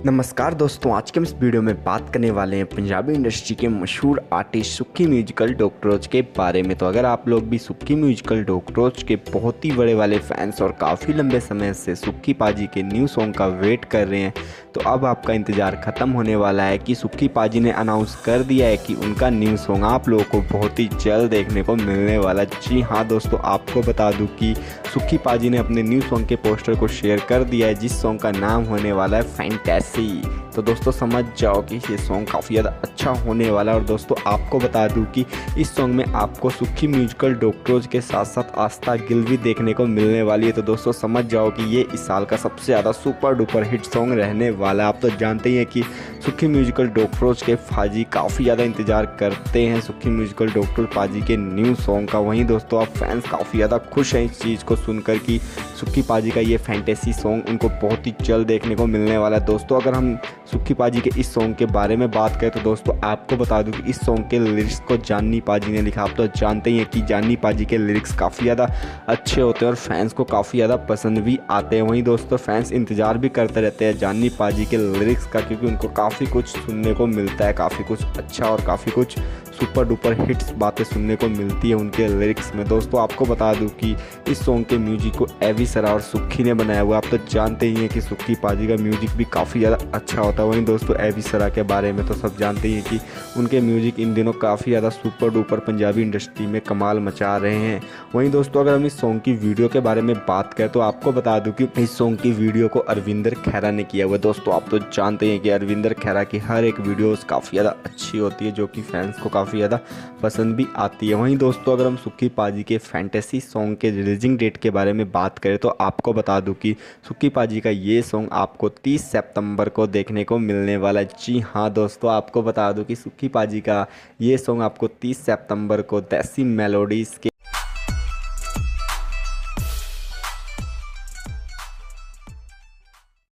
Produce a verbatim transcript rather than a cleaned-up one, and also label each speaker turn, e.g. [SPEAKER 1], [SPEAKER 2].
[SPEAKER 1] नमस्कार दोस्तों, आज के हम इस वीडियो में बात करने वाले हैं पंजाबी इंडस्ट्री के मशहूर आर्टिस्ट सुक्की म्यूजिकल डॉक्टरोज के बारे में। तो अगर आप लोग भी सुक्की म्यूजिकल डॉक्टरोज के बहुत ही बड़े वाले फैंस और काफ़ी लंबे समय से सुक्की पाजी के न्यू सॉन्ग का वेट कर रहे हैं, तो अब आपका इंतज़ार ख़त्म होने वाला है कि सुक्की पाजी ने अनाउंस कर दिया है कि उनका न्यू सॉन्ग आप लोगों को बहुत ही जल्द देखने को मिलने वाला। जी हाँ दोस्तों, आपको बता दूँ कि सुक्की पाजी ने अपने न्यू सॉन्ग के पोस्टर को शेयर कर दिया है, जिस सॉन्ग का नाम होने वाला है फैंटेसी। तो दोस्तों समझ जाओ कि ये सॉन्ग काफ़ी ज़्यादा अच्छा होने वाला है। और दोस्तों आपको बता दूं कि इस सॉन्ग में आपको सुक्की म्यूजिकल डॉक्टरोज के साथ साथ आस्था गिल भी देखने को मिलने वाली है। तो दोस्तों समझ जाओ कि ये इस साल का सबसे ज़्यादा सुपर डुपर हिट सॉन्ग रहने वाला है। आप तो जानते ही हैं कि सुक्की म्यूजिकल डॉक्टरोज के पाजी काफ़ी ज़्यादा इंतजार करते हैं सुक्की म्यूजिकल डॉक्टर पाजी के न्यू सॉन्ग का। वहीं दोस्तों आप फैंस काफ़ी ज़्यादा खुश हैं इस चीज़ को सुनकर कि सुक्की पाजी का ये फैंटेसी सॉन्ग उनको बहुत ही जल्द देखने को मिलने वाला है। दोस्तों अगर हम सुक्की पाजी के इस सॉन्ग के बारे में बात करें तो दोस्तों आपको बता दूं कि इस सॉन्ग के लिरिक्स को जानी पाजी ने लिखा। आप तो जानते ही हैं कि जानी पाजी के लिरिक्स काफ़ी ज़्यादा अच्छे होते हैं और फैंस को काफ़ी ज़्यादा पसंद भी आते हैं। वहीं दोस्तों फैंस इंतज़ार भी करते रहते हैं जानी पाजी के लिरिक्स का, क्योंकि उनको काफ़ी कुछ सुनने को मिलता है, काफ़ी कुछ अच्छा और काफ़ी कुछ सुपर डुपर हिट्स बातें सुनने को मिलती है उनके लिरिक्स में। दोस्तों आपको बता दूं कि इस सॉन्ग के म्यूजिक को एवी सरा और सुक्की ने बनाया हुआ। आप तो जानते ही हैं कि सुक्की पाजी का म्यूजिक भी काफ़ी ज़्यादा अच्छा होता है। वहीं दोस्तों एवी सरा के बारे में तो सब जानते ही हैं कि उनके म्यूजिक इन दिनों काफ़ी ज़्यादा सुपर डुपर पंजाबी इंडस्ट्री में कमाल मचा रहे हैं। वहीं दोस्तों अगर हम इस सॉन्ग की वीडियो के बारे में बात करें तो आपको बता दूं कि इस सॉन्ग की वीडियो को अरविंदर खैरा ने किया हुआ है। दोस्तों आप तो जानते हैं कि अरविंदर खैरा की हर एक वीडियोस काफ़ी ज़्यादा अच्छी होती है, जो कि फैंस को काफ़ी ज़्यादा पसंद भी आती है। वहीं दोस्तों अगर हम सुक्की पाजी के फैंटेसी सॉन्ग के रिलीजिंग डेट के बारे में बात करें तो आपको बता दूं कि सुक्की पाजी का ये सॉन्ग आपको तीस सितंबर को देखने को मिलने वाला है। जी हाँ दोस्तों, आपको बता दूं कि सुक्की पाजी का ये सॉन्ग आपको तीस सितंबर को देसी मेलोडीज़ के